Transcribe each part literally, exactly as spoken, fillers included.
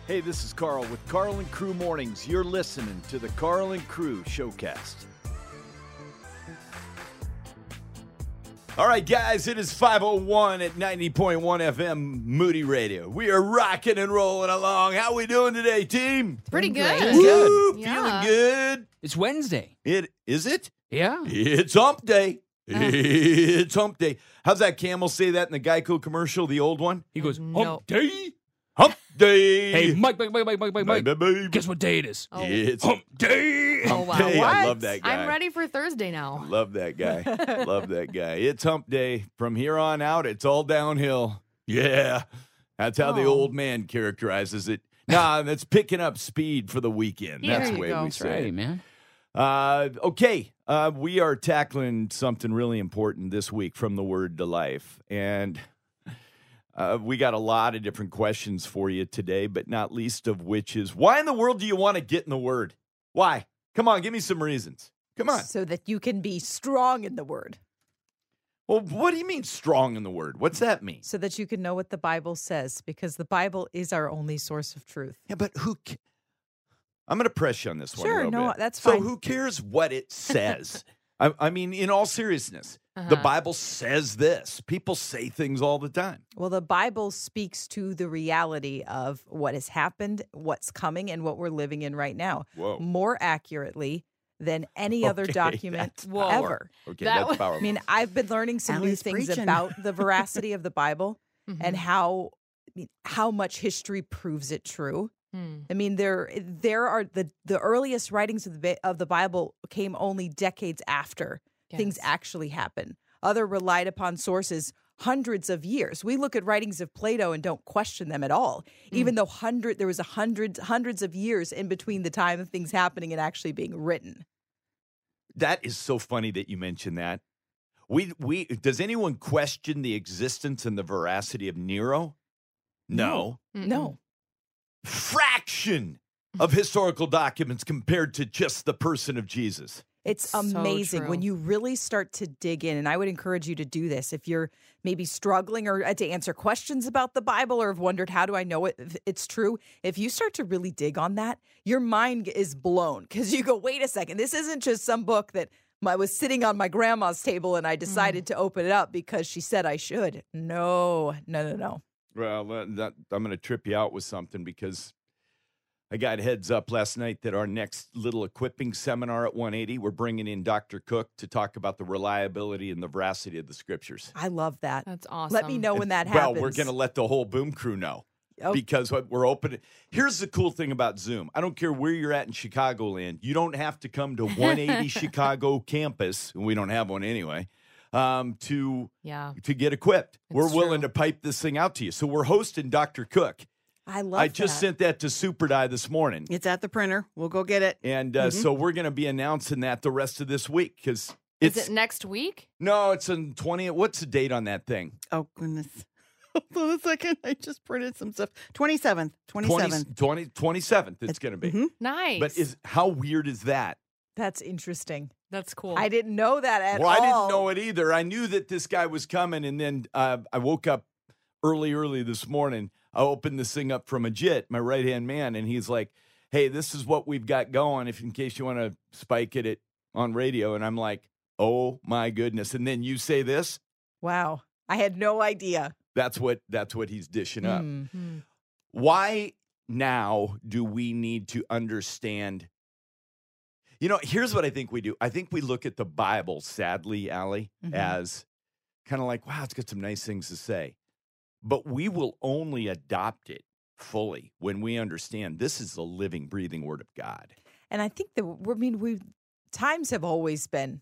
Hey, this is Carl with Carl and Crew Mornings. You're listening to the Carl and Crew Showcast. All right, guys, it is five oh one at ninety point one F M Moody Radio. We are rocking and rolling along. How we doing today, team? Pretty good. Woo, Yeah. feeling good. It's Wednesday. It is it? Yeah. It's hump day. It's hump day. How's that camel say that in the Geico commercial, the old one? He goes, No. hump day. Hump day. Hey, Mike, Mike, Mike, Mike, Mike, Mike, Mike. Bye, bye, bye. Guess what day it is? Oh. It's Hump day. Oh, hump wow. day. I What? love that guy. I'm ready for Thursday now. Love that guy. Love that guy. It's hump day. From here on out, it's all downhill. Yeah. That's how the Oh. old man characterizes it. Nah, that's picking up speed for the weekend. Yeah, That's there the you way go. we That's say right, it. man. Uh, okay. Uh, we are tackling something really important this week from the Word to Life. And uh, we got a lot of different questions for you today, but not least of which is, why in the world do you want to get in the Word? Why? Come on, give me some reasons. Come on. So that you can be strong in the word. Well, what do you mean strong in the Word? What's that mean? So that you can know what the Bible says, because the Bible is our only source of truth. Yeah, but who ca- I'm going to press you on this one a Sure, little no, bit. that's So fine. who cares what it says? I, I mean, in all seriousness, the Uh-huh. Bible says this. People say things all the time. Well, the Bible speaks to the reality of what has happened, what's coming, and what we're living in right now Whoa. more accurately than any other Okay, document that's Whoa. ever. Okay, That that's was- powerful. I mean, I've been learning some new Allie's things preaching. about the veracity of the Bible Mhm. and how I mean, how much history proves it true. Hmm. I mean, there there are the the earliest writings of the Bi- of the Bible came only decades after things Yes. actually happen. Other relied upon sources hundreds of years. We look at writings of Plato and don't question them at all, even though hundred there was a hundred hundreds of years in between the time of things happening and actually being written. That is so funny that you mentioned that. We we does anyone question the existence and the veracity of Nero? No. Mm-mm. No. Fraction of historical documents compared to just the person of Jesus. It's So amazing when true. you really start to dig in. And I would encourage you to do this if you're maybe struggling or uh, to answer questions about the Bible or have wondered, how do I know it, if it's true? If you start to really dig on that, your mind is blown because you go, wait a second, this isn't just some book that I was sitting on my grandma's table and I decided to open it up because she said I should. No, no, no, no. Well, uh, that, I'm going to trip you out with something because I got heads up last night that our next little equipping seminar at one eighty, we're bringing in Doctor Cook to talk about the reliability and the veracity of the scriptures. I love that. That's awesome. Let me know when that well, happens. we're going to let the whole boom crew know Oh. because what we're open. Here's the cool thing about Zoom. I don't care where you're at in Chicagoland. You don't have to come to one eighty Chicago campus, and we don't have one anyway, um, to Yeah. to get equipped. we're It's willing true. to pipe this thing out to you. So we're hosting Doctor Cook. I love I just that. sent that to Super Die this morning. It's at the printer. We'll go get it. And uh, Mhm. so we're going to be announcing that the rest of this week because Is it's it next week? no, it's on twentieth. What's the date on that thing? Oh, goodness. Hold on a second. I just printed some stuff. twenty-seventh. twenty-seventh. twenty, twenty-seventh it's going to be. Mhm. Nice. But is how weird is that? That's interesting. That's cool. I didn't know that at well, all. I didn't know it either. I knew that this guy was coming, and then uh, I woke up early, early this morning. I opened this thing up from Ajit, my right hand man, and he's like, "Hey, this is what we've got going. If in case you want to spike it at, on radio," and I'm like, "Oh my goodness!" And then you say this. Wow. I had no idea. That's what that's what he's dishing up. Mm. Hmm. Why now do we need to understand? You know, here's what I think we do. I think we look at the Bible, sadly, Allie, Mhm. as kind of like, wow, it's got some nice things to say. But we will only adopt it fully when we understand this is the living, breathing word of God. And I think that I mean we times have always been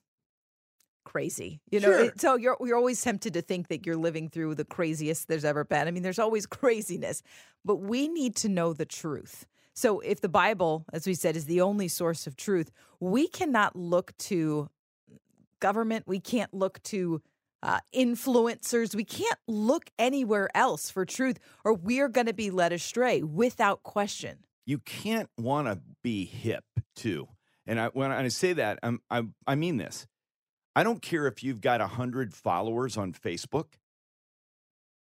crazy. You know, Sure. it- so you're you're always tempted to think that you're living through the craziest there's ever been. I mean, there's always craziness, but we need to know the truth. So if the Bible, as we said, is the only source of truth, we cannot look to government, we can't look to uh, influencers, we can't look anywhere else for truth, or we're going to be led astray without question. You can't want to be hip too. And I, when I say that, I'm, I, I mean this. I don't care if you've got one hundred followers on Facebook.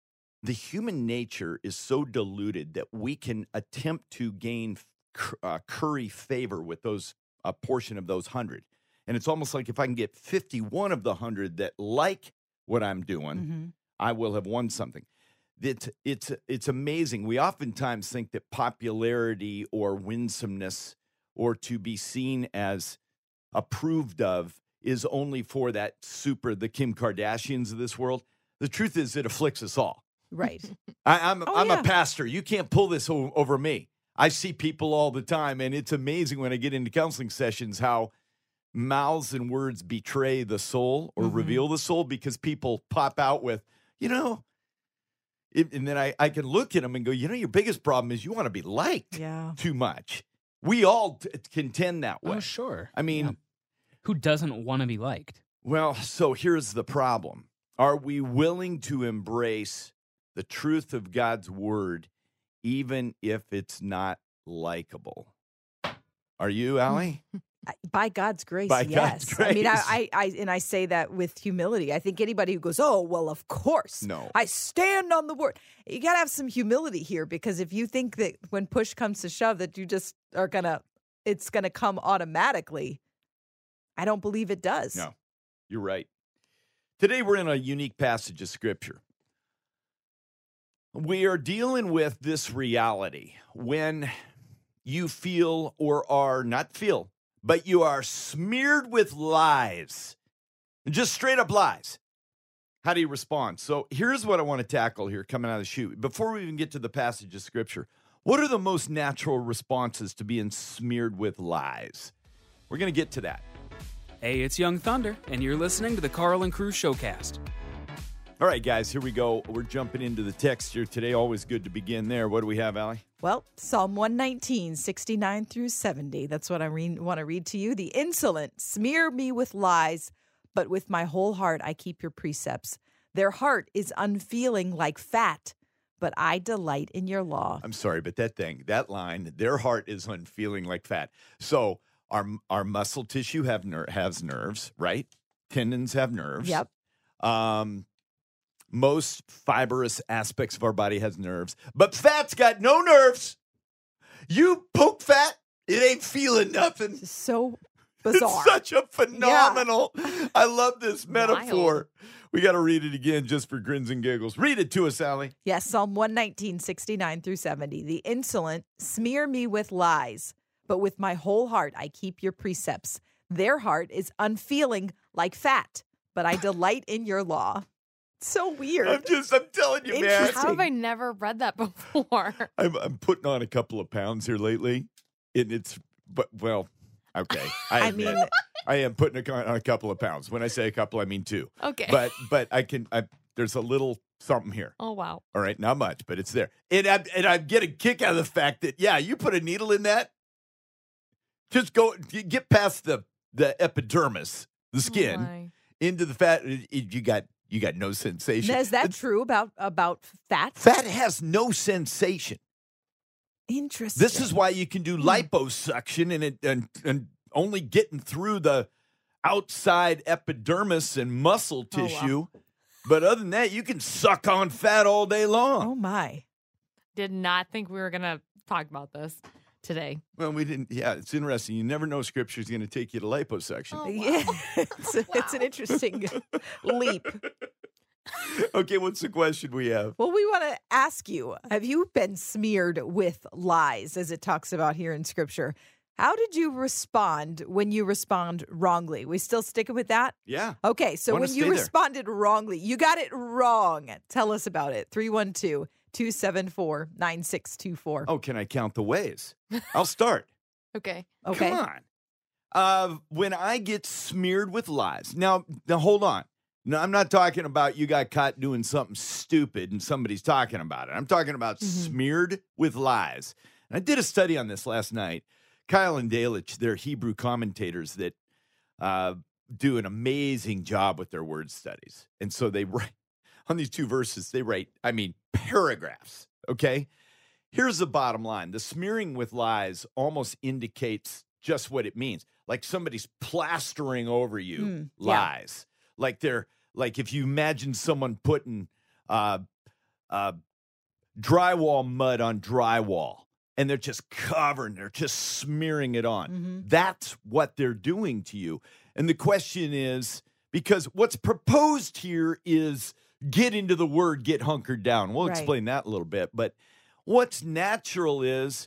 the human nature is so diluted that we can attempt to gain uh, curry favor with those a portion of those hundred. And it's almost like if I can get fifty-one of the hundred that like what I'm doing, Mm-hmm. I will have won something. It's, it's, it's amazing. We oftentimes think that popularity or winsomeness or to be seen as approved of is only for that super, the Kim Kardashians of this world. The truth is it afflicts us all. Right. I, I'm, Oh, I'm yeah. a pastor. You can't pull this o- over me. I see people all the time, and it's amazing when I get into counseling sessions how mouths and words betray the soul or Mhm. reveal the soul because people pop out with, you know, it, and then I, I can look at them and go, you know, your biggest problem is you want to be liked Yeah. too much. We all t- contend that way. Oh, sure. I mean, Yeah. Who doesn't want to be liked? well, so here's the problem. Are we willing to embrace the truth of God's word, even if it's not likable? Are you, Allie? I- By God's grace, By yes. God's I mean, I, grace. I, I, and I say that with humility. I think anybody who goes, "Oh, well, of course, No. I stand on the word," you got to have some humility here because if you think that when push comes to shove that you just are gonna, it's gonna come automatically, I don't believe it does. No, you're right. Today we're in a unique passage of Scripture. We are dealing with this reality when you feel or are not feel, but you are smeared with lies, just straight up lies. How do you respond? So here's what I want to tackle here coming out of the chute. Before we even get to the passage of Scripture, what are the most natural responses to being smeared with lies? We're going to get to that. Hey, it's Young Thunder, and you're listening to the Carl and Crew Showcast. All right, guys, here we go. We're jumping into the text here today. Always good to begin there. What do we have, Allie? Well, Psalm one nineteen, sixty-nine through seventy. That's what I re- want to read to you. The insolent smear me with lies, but with my whole heart I keep your precepts. Their heart is unfeeling like fat, but I delight in your law. I'm sorry, but that thing, that line, their heart is unfeeling like fat. So our our muscle tissue have ner- has nerves, right? Tendons have nerves. Yep. Um, most fibrous aspects of our body has nerves, but fat's got no nerves. You poke fat, it ain't feeling nothing. This is so bizarre. It's such a phenomenal. I love this metaphor. We got to read it again just for grins and giggles. Read it to us, Allie. Yes, Psalm one nineteen, sixty-nine through seventy. The insolent smear me with lies, but with my whole heart I keep your precepts. Their heart is unfeeling like fat, but I delight in your law. So weird. I'm just, I'm telling you, man. Interesting. How have I never read that before? I'm, I'm putting on a couple of pounds here lately, and it's, but well, okay. I, I admit, mean- I am putting a, on a couple of pounds. When I say a couple, I mean two. Okay. But but I can. I, there's a little something here. Oh, wow. All right, not much, but it's there. And I and I get a kick out of the fact that yeah, you put a needle in that. Just go get past the the epidermis, the skin, Oh, my. into the fat. You got you got no sensation. Is that true about about fat? Fat has no sensation. Interesting. This is why you can do Hmm. liposuction and it and, and only getting through the outside epidermis and muscle Oh, wow. tissue. But other than that, you can suck on fat all day long. Oh my. Did not think we were going to talk about this today. Well, we didn't. Yeah, it's interesting. You never know Scripture is going to take you to liposuction. Oh, wow. Yeah, it's, it's an interesting leap. Okay, what's the question we have? Well, we want to ask you, have you been smeared with lies, as it talks about here in Scripture? How did you respond when you respond wrongly? We still sticking with that? Yeah. Okay, so Wanna when you stay there. responded wrongly, you got it wrong. Tell us about it. three one two, two seven four, nine six two four. Oh, can I count the ways? I'll start. Okay. Okay. Come on. Uh, when I get smeared with lies. Now, now hold on. No, I'm not talking about you got caught doing something stupid and somebody's talking about it. I'm talking about Mhm. smeared with lies. And I did a study on this last night. Kyle and Dalich, they're Hebrew commentators that uh, do an amazing job with their word studies. And so they write on these two verses, they write, I mean, paragraphs. Okay. Here's the bottom line. The smearing with lies almost indicates just what it means. Like somebody's plastering over you Mm, yeah. lies. Like they're like if you imagine someone putting uh, uh, drywall mud on drywall, and they're just covering, they're just smearing it on. Mm-hmm. That's what they're doing to you. And the question is, because what's proposed here is get into the word, get hunkered down. We'll Right. explain that a little bit. But what's natural is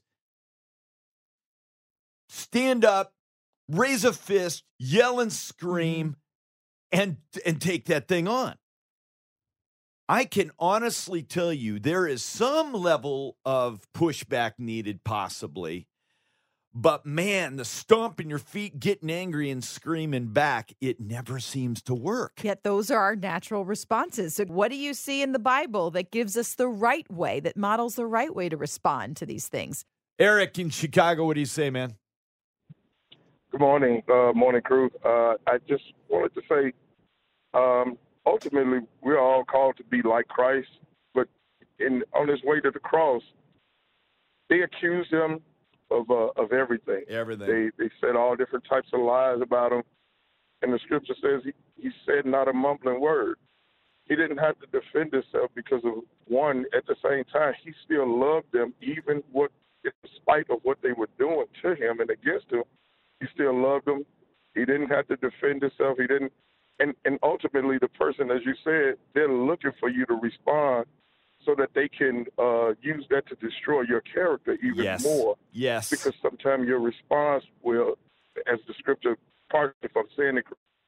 stand up, raise a fist, yell and scream, and and take that thing on. I can honestly tell you there is some level of pushback needed, possibly. But man, the stomping your feet, getting angry and screaming back, it never seems to work. Yet those are our natural responses. So what do you see in the Bible that gives us the right way, that models the right way to respond to these things? Eric in Chicago, what do you say, man? Good morning, uh, morning crew. Uh, I just wanted to say, um, ultimately, we're all called to be like Christ, but in on his way to the cross, they accused him of uh, of everything. Everything. They they said all different types of lies about him, and the scripture says he, he said not a mumbling word. He didn't have to defend himself because of one. At the same time, he still loved them, even what, in spite of what they were doing to him and against him. He still loved them. He didn't have to defend himself. He didn't. And, and ultimately, the person, as you said, they're looking for you to respond so that they can uh, use that to destroy your character even Yes. more. Yes. Because sometimes your response will, as the scripture, pardon me if I'm saying it,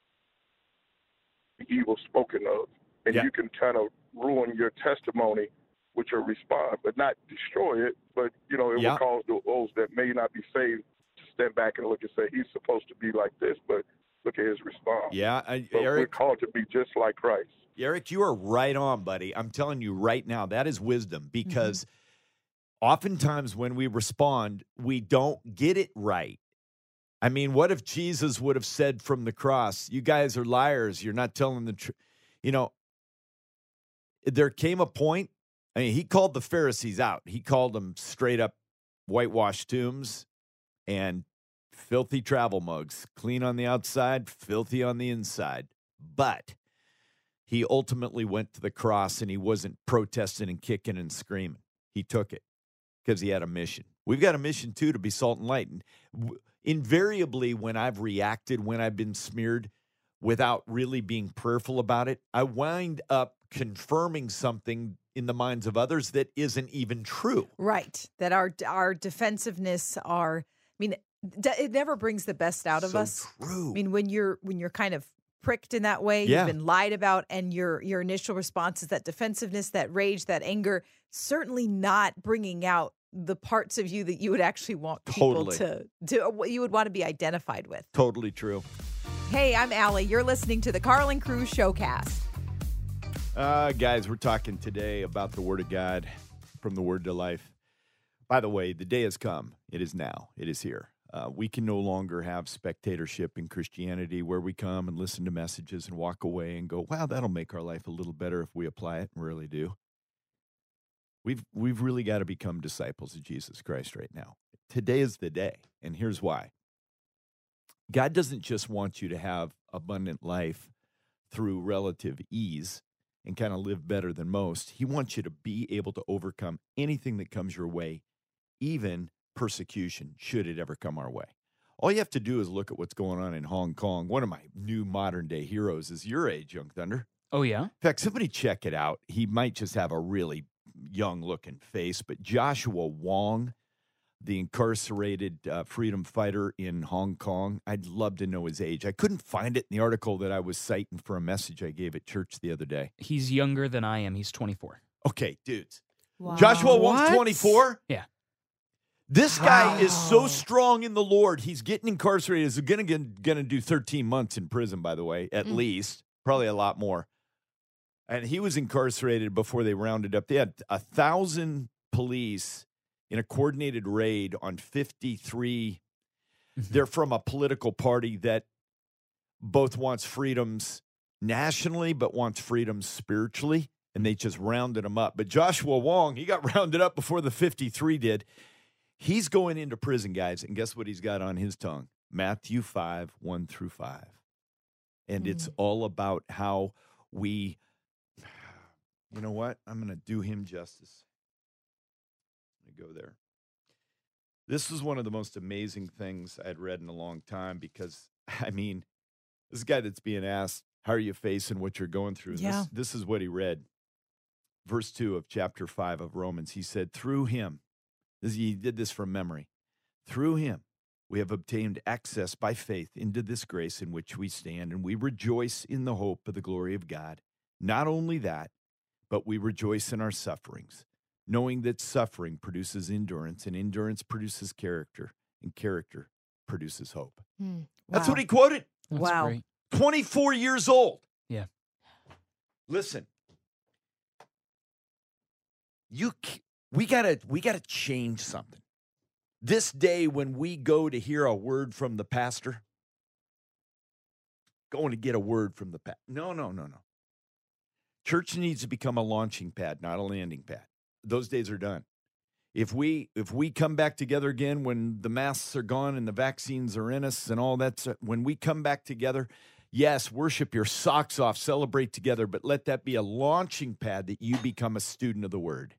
evil spoken of. And Yeah. you can kind of ruin your testimony with your response, but not destroy it. But, you know, it Yeah. will cause those that may not be saved to step back and look and say, he's supposed to be like this, but look at his response. Yeah, I, But we're Eric, called to be just like Christ. Eric, you are right on, buddy. I'm telling you right now, that is wisdom because oftentimes when we respond, we don't get it right. I mean, what if Jesus would have said from the cross, you guys are liars, you're not telling the truth? You know, there came a point, I mean, he called the Pharisees out. He called them straight up whitewashed tombs and filthy travel mugs, clean on the outside, filthy on the inside. But he ultimately went to the cross and he wasn't protesting and kicking and screaming. He took it because he had a mission. We've got a mission, too, to be salt and light. And w- invariably, when I've reacted, when I've been smeared without really being prayerful about it, I wind up confirming something in the minds of others that isn't even true. Right. That our our defensiveness, our, I mean, d- it never brings the best out of So us. true. I mean, when you're when you're kind of pricked in that way, Yeah. you've been lied about, and your your initial response is that defensiveness, that rage, that anger, certainly not bringing out the parts of you that you would actually want people Totally. to to what you would want to be identified with. Totally true. Hey, I'm Allie. You're listening to the Carl and Crew Showcast. Uh, guys, we're talking today about the Word of God from the Word to Life. By the way, the day has come. It is now. It is here. Uh, we can no longer have spectatorship in Christianity where we come and listen to messages and walk away and go, wow, that'll make our life a little better if we apply it, and really do. We've, we've really got to become disciples of Jesus Christ right now. Today is the day, and here's why. God doesn't just want you to have abundant life through relative ease and kind of live better than most. He wants you to be able to overcome anything that comes your way, even persecution, should it ever come our way. All you have to do is look at what's going on in Hong Kong. One of my new modern-day heroes is your age, Young Thunder. Oh, yeah? In fact, somebody check it out. He might just have a really young-looking face, but Joshua Wong, the incarcerated uh, freedom fighter in Hong Kong, I'd love to know his age. I couldn't find it in the article that I was citing for a message I gave at church the other day. He's younger than I am. He's twenty-four. Okay, dudes. Wow. Joshua Wong's What? twenty-four? Yeah. This guy is so Wow. strong in the Lord. He's getting incarcerated. He's going to going to do thirteen months in prison, by the way, at Mm. least. Probably a lot more. And he was incarcerated before they rounded up. They had a thousand police in a coordinated raid on fifty-three. They're from a political party that both wants freedoms nationally but wants freedoms spiritually, and they just rounded him up. But Joshua Wong, he got rounded up before the fifty-three did. He's going into prison, guys, and guess what he's got on his tongue? Matthew five, one through five. And it's all about how we You know what? I'm going to do him justice. Let me go there. This is one of the most amazing things I'd read in a long time because, I mean, this guy that's being asked, how are you facing what you're going through? Yeah. This, this is what he read. Verse two of chapter five of Romans. He said, through him, this, he did this from memory, through him, we have obtained access by faith into this grace in which we stand, and we rejoice in the hope of the glory of God. Not only that, but we rejoice in our sufferings, knowing that suffering produces endurance, and endurance produces character, and character produces hope. Hmm. That's Wow. what he quoted. That's Wow. great. twenty-four years old. Yeah. Listen, you, c- we gotta, we gotta change something. This day when we go to hear a word from the pastor, going to get a word from the pastor. No, no, no, no. Church needs to become a launching pad, not a landing pad. Those days are done. If we if we come back together again when the masks are gone and the vaccines are in us and all that, when we come back together, yes, worship your socks off, celebrate together, but let that be a launching pad that you become a student of the word.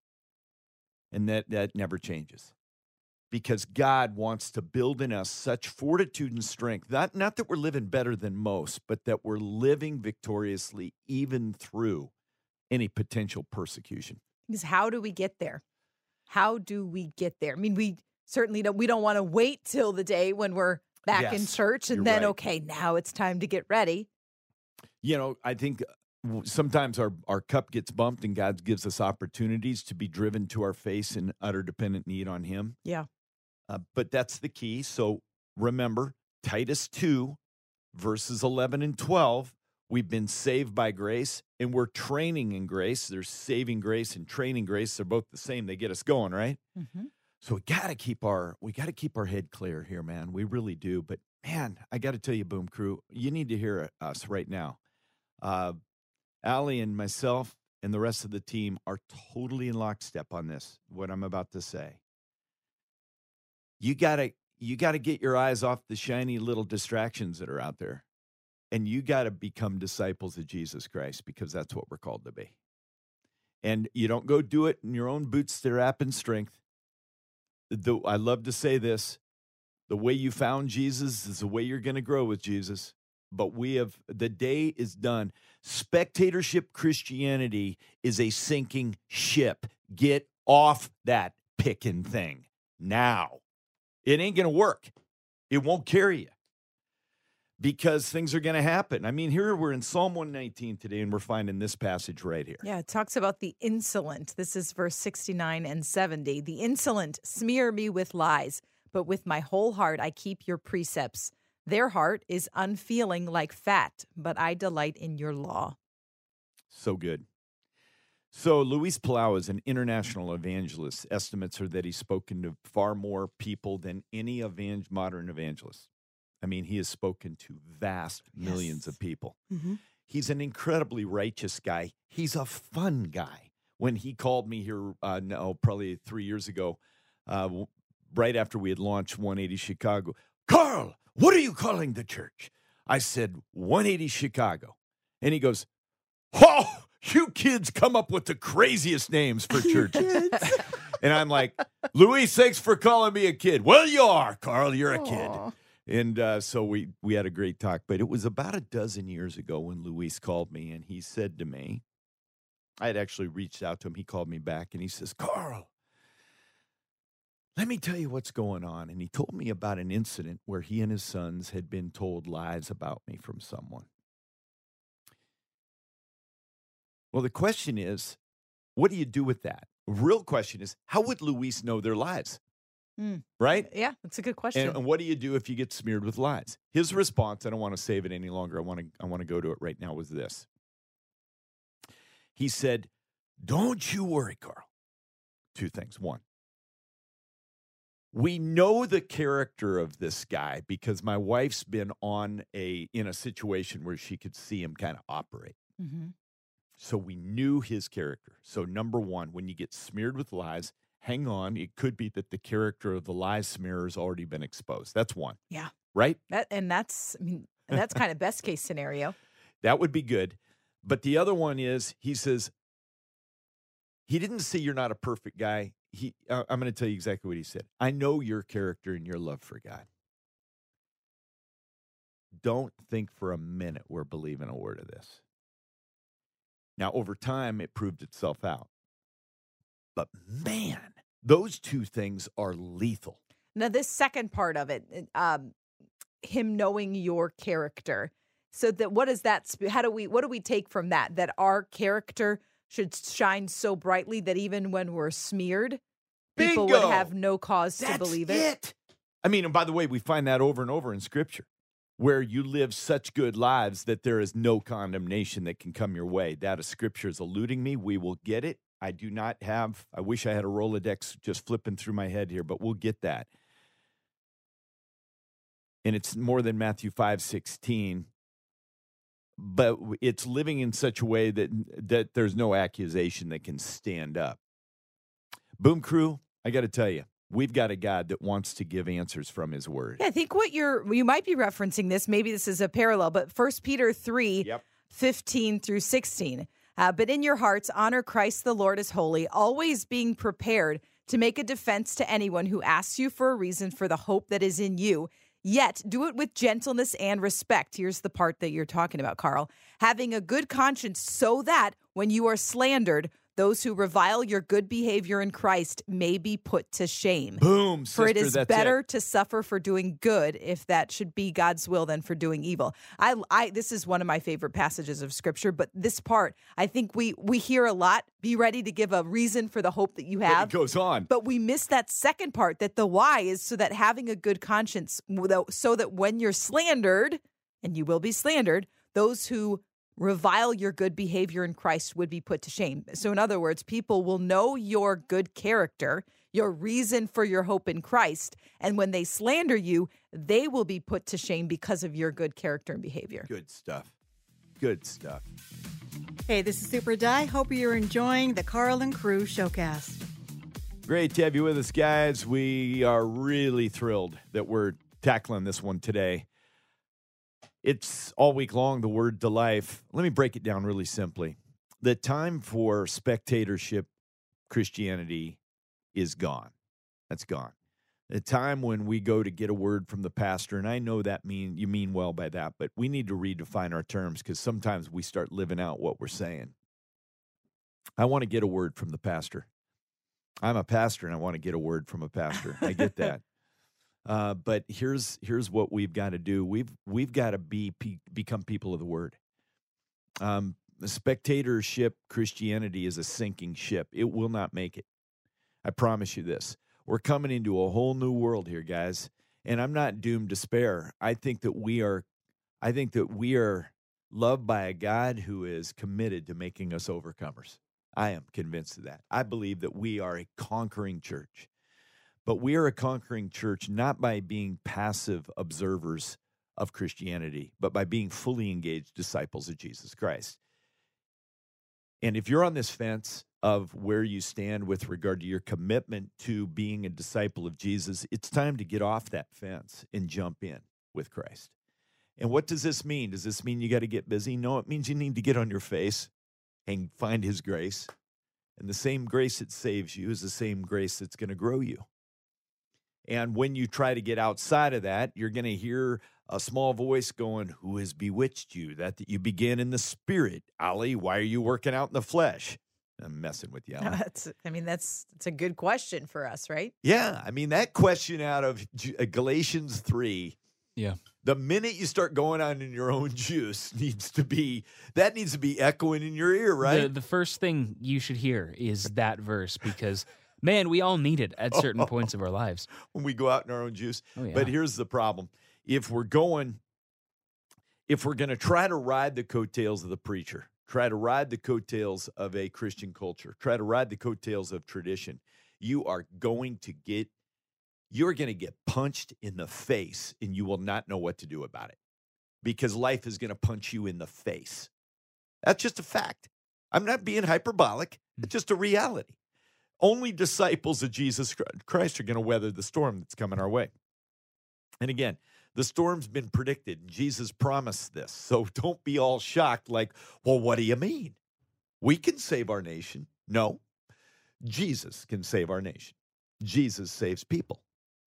And that, that never changes. Because God wants to build in us such fortitude and strength, not, not that we're living better than most, but that we're living victoriously even through any potential persecution. Because how do we get there? How do we get there? I mean, we certainly don't, we don't want to wait till the day when we're back in Yes, church and you're then, right. okay, now it's time to get ready. You know, I think sometimes our, our cup gets bumped and God gives us opportunities to be driven to our face in utter dependent need on him. Yeah. Uh, but that's the key. So remember, Titus two, verses eleven and twelve, we've been saved by grace and we're training in grace. There's saving grace and training grace. They're both the same. They get us going, right? Mm-hmm. So we got to keep our we got to keep our head clear here, man. We really do. But man, I got to tell you, Boom Crew, you need to hear us right now. Uh, Allie and myself and the rest of the team are totally in lockstep on this. What I'm about to say. You gotta you gotta get your eyes off the shiny little distractions that are out there, and you gotta become disciples of Jesus Christ because that's what we're called to be. And you don't go do it in your own bootstrap and strength. The, I love to say this: the way you found Jesus is the way you're going to grow with Jesus. But we have the day is done. Spectatorship Christianity is a sinking ship. Get off that picking thing now. It ain't going to work. It won't carry you because things are going to happen. I mean, here we're in Psalm one nineteen today, and we're finding this passage right here. Yeah, it talks about the insolent. This is verse sixty-nine and seventy. The insolent smear me with lies, but with my whole heart I keep your precepts. Their heart is unfeeling like fat, but I delight in your law. So good. So Luis Palau is an international evangelist. Estimates are that he's spoken to far more people than any evang- modern evangelist. I mean, he has spoken to vast millions Yes. of people. Mm-hmm. He's an incredibly righteous guy. He's a fun guy. When he called me here, uh, no, probably three years ago, uh, w- right after we had launched one eighty Chicago, Carl, what are you calling the church? I said, one eighty Chicago. And he goes, oh, you kids come up with the craziest names for churches. And I'm like, Luis, thanks for calling me a kid. Well, you are, Carl. You're a kid. Aw. And uh, so we, we had a great talk. But it was about a dozen years ago when Luis called me, and he said to me, I had actually reached out to him. He called me back, and he says, Carl, let me tell you what's going on. And he told me about an incident where he and his sons had been told lies about me from someone. Well, the question is, what do you do with that? Real question is, how would Luis know their lies? Hmm. Right? Yeah, that's a good question. And, and what do you do if you get smeared with lies? His response, I don't want to save it any longer. I want to I want to go to it right now, was this. He said, don't you worry, Carl. Two things. One, we know the character of this guy because my wife's been on a in a situation where she could see him kind of operate. Mm-hmm. So we knew his character. So number one, when you get smeared with lies, hang on. It could be that the character of the lie smearer has already been exposed. That's one. Yeah. Right? That and that's I mean that's kind of best case scenario. That would be good. But the other one is, he says, He didn't say you're not a perfect guy. He, uh, I'm going to tell you exactly what he said. I know your character and your love for God. Don't think for a minute we're believing a word of this. Now, over time, it proved itself out. But man, those two things are lethal. Now, this second part of it, um, him knowing your character. So that what does that? How do we? What do we take from that? That our character should shine so brightly that even when we're smeared, people Bingo! would have no cause That's to believe it. it. I mean, and by the way, we find that over and over in Scripture, where you live such good lives that there is no condemnation that can come your way. That is Scripture is eluding me. We will get it. I do not have, I wish I had a Rolodex just flipping through my head here, but we'll get that. And it's more than Matthew five sixteen, but it's living in such a way that that there's no accusation that can stand up. Boom Crew, I got to tell you, we've got a God that wants to give answers from his word. Yeah, I think what you're, you might be referencing this, maybe this is a parallel, but First Peter three, Yep. fifteen through sixteen. Uh, but in your hearts, honor Christ the Lord as holy, always being prepared to make a defense to anyone who asks you for a reason for the hope that is in you. Yet do it with gentleness and respect. Here's the part that you're talking about, Carl. Having a good conscience so that when you are slandered, those who revile your good behavior in Christ may be put to shame. Boom, sister, For it is that's better it. to suffer for doing good, if that should be God's will, than for doing evil. I, I, this is one of my favorite passages of Scripture, but this part, I think we we hear a lot. Be ready to give a reason for the hope that you But have. it goes on. But we miss that second part, that the why is so that having a good conscience, so that when you're slandered, and you will be slandered, those who revile your good behavior in Christ would be put to shame. So in other words, people will know your good character, your reason for your hope in Christ, and when they slander you, they will be put to shame because of your good character and behavior. Good stuff. Good stuff. Hey, this is Super Di. Hope you're enjoying the Carl and Crew Showcast. Great to have you with us, guys. We are really thrilled that we're tackling this one today. It's all week long, the word to life. Let me break it down really simply. The time for spectatorship Christianity is gone. That's gone. The time when we go to get a word from the pastor, and I know that mean you mean well by that, but we need to redefine our terms because sometimes we start living out what we're saying. I want to get a word from the pastor. I'm a pastor, and I want to get a word from a pastor. I get that. Uh, but here's here's what we've got to do. We've we've got to be pe- become people of the word. Um, the spectatorship Christianity is a sinking ship. It will not make it. I promise you this. We're coming into a whole new world here, guys. And I'm not doomed to despair. I think that we are. I think that we are loved by a God who is committed to making us overcomers. I am convinced of that. I believe that we are a conquering church. But we are a conquering church not by being passive observers of Christianity, but by being fully engaged disciples of Jesus Christ. And if you're on this fence of where you stand with regard to your commitment to being a disciple of Jesus, it's time to get off that fence and jump in with Christ. And what does this mean? Does this mean you got to get busy? No, it means you need to get on your face and find his grace. And the same grace that saves you is the same grace that's going to grow you. And when you try to get outside of that, you're going to hear a small voice going, who has bewitched you? That, that you began in the spirit. Ollie, why are you working out in the flesh? I'm messing with you, Ollie. That's, I mean, that's that's a good question for us, right? Yeah, I mean, that question out of Galatians three, Yeah. the minute you start going on in your own juice needs to be, that needs to be echoing in your ear, right? The, the first thing you should hear is that verse because, man, we all need it at certain points of our lives. When we go out in our own juice. Oh, yeah. But here's the problem. If we're going, if we're going to try to ride the coattails of the preacher, try to ride the coattails of a Christian culture, try to ride the coattails of tradition, you are going to get, you're going to get punched in the face and you will not know what to do about it because life is going to punch you in the face. That's just a fact. I'm not being hyperbolic. It's just a reality. Only disciples of Jesus Christ are going to weather the storm that's coming our way. And again, the storm's been predicted. Jesus promised this. So don't be all shocked like, well, what do you mean? We can save our nation. No. Jesus can save our nation. Jesus saves people.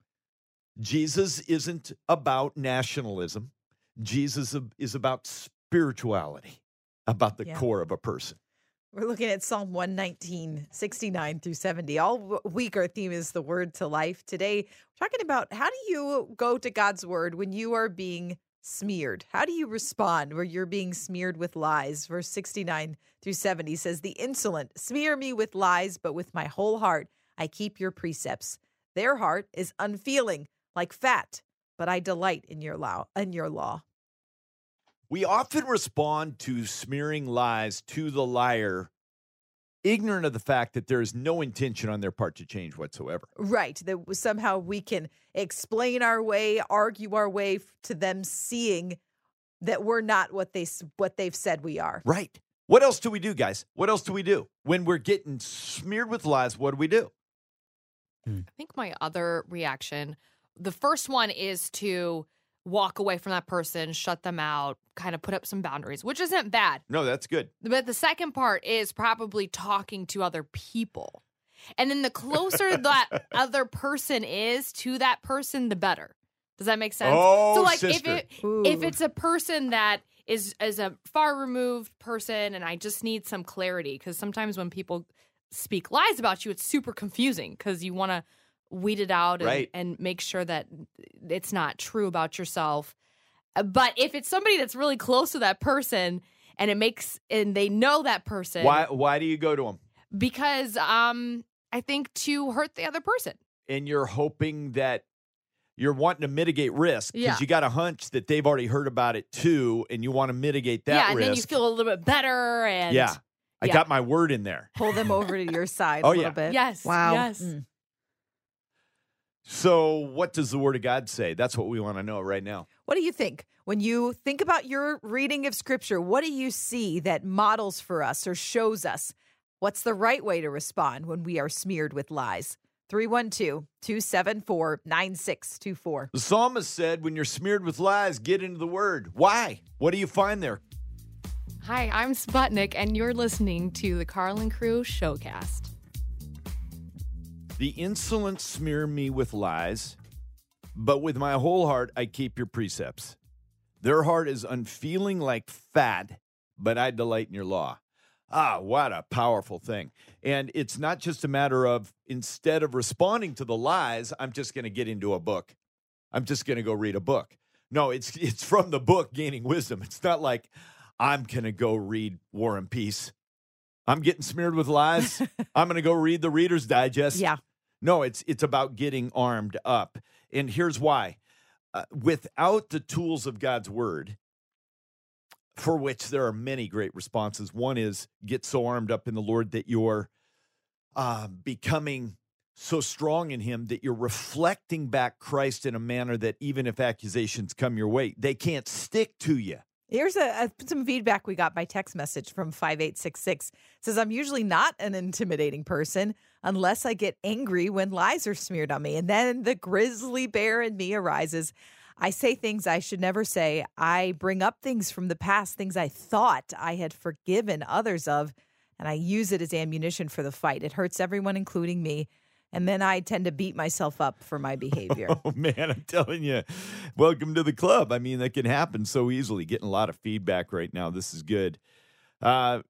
Jesus isn't about nationalism. Jesus is about spirituality, about the Yeah. core of a person. We're looking at Psalm one nineteen, sixty-nine through seventy. All w- week, our theme is the word to life. Today, we're talking about how do you go to God's word when you are being smeared? How do you respond where you're being smeared with lies? Verse sixty-nine through seventy says, "The insolent smear me with lies, but with my whole heart I keep your precepts. Their heart is unfeeling, like fat, but I delight in your law. In your law." We often respond to smearing lies to the liar, ignorant of the fact that there is no intention on their part to change whatsoever. Right. That somehow we can explain our way, argue our way f- to them seeing that we're not what they s- what they've said we are. Right. What else do we do, guys? What else do we do? When we're getting smeared with lies, what do we do? I think my other reaction, the first one is to walk away from that person, shut them out, kind of put up some boundaries, which isn't bad. No, that's good. But the second part is probably talking to other people. And then the closer that other person is to that person, the better. Does that make sense? Oh, so like sister. if it Ooh. if it's a person that is is a far removed person and I just need some clarity, because sometimes when people speak lies about you, it's super confusing because you want to weed it out and, Right. and make sure that it's not true about yourself. Uh, But if it's somebody that's really close to that person and it makes and they know that person, Why why do you go to them? because um I think to hurt the other person. And you're hoping that you're wanting to mitigate risk because Yeah. you got a hunch that they've already heard about it too, and you want to mitigate that yeah, and risk. then you feel a little bit better and yeah, I yeah. got my word in there. Pull them over to your side Oh, a little yeah. bit. yes, Wow. yes. Mm. So what does the Word of God say? That's what we want to know right now. What do you think? When you think about your reading of Scripture, what do you see that models for us or shows us what's the right way to respond when we are smeared with lies? three one two, two seven four, nine six two four. The psalmist said, when you're smeared with lies, get into the Word. Why? What do you find there? Hi, I'm Sputnik, and you're listening to the Carlin Crew Showcast. The insolent smear me with lies, but with my whole heart I keep your precepts. Their heart is unfeeling like fat, but I delight in your law. Ah, what a powerful thing. And it's not just a matter of, instead of responding to the lies, I'm just going to get into a book. I'm just going to go read a book. No, it's it's from the book Gaining Wisdom. It's not like I'm going to go read War and Peace. I'm getting smeared with lies. I'm going to go read the Reader's Digest. Yeah. No, it's it's about getting armed up. And here's why. Uh, without the tools of God's word, for which there are many great responses. One is get so armed up in the Lord that you're uh, becoming so strong in him that you're reflecting back Christ in a manner that even if accusations come your way, they can't stick to you. Here's a, a some feedback we got by text message from five eight six six. It says, I'm usually not an intimidating person unless I get angry when lies are smeared on me. And then the grizzly bear in me arises. I say things I should never say. I bring up things from the past, things I thought I had forgiven others of, and I use it as ammunition for the fight. It hurts everyone, including me. And then I tend to beat myself up for my behavior. Oh, man, I'm telling you, welcome to the club. I mean, that can happen so easily. Getting a lot of feedback right now. This is good. Uh,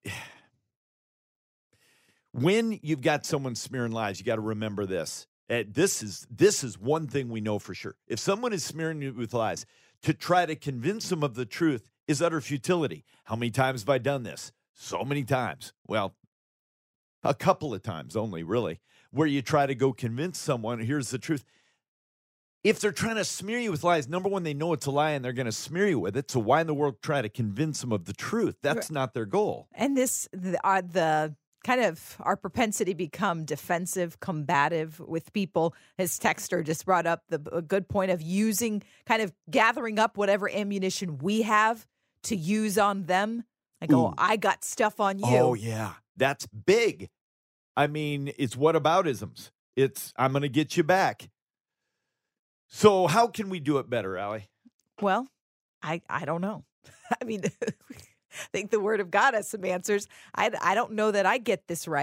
when you've got someone smearing lies, you got to remember this. Uh, this is this is one thing we know for sure. If someone is smearing you with lies, to try to convince them of the truth is utter futility. How many times have I done this? So many times. Well, a couple of times only, really, where you try to go convince someone, here's the truth. If they're trying to smear you with lies, number one, they know it's a lie and they're going to smear you with it. So why in the world try to convince them of the truth? That's not their goal. And this, the, uh, the kind of our propensity to become defensive, combative with people. His texter just brought up the a good point of using, kind of gathering up whatever ammunition we have to use on them. Like, Ooh. oh, I got stuff on you. Oh, yeah. That's big. I mean, it's whataboutisms. It's, I'm going to get you back. So how can we do it better, Allie? Well, I I don't know. I mean, I think the Word of God has some answers. I, I don't know that I get this right.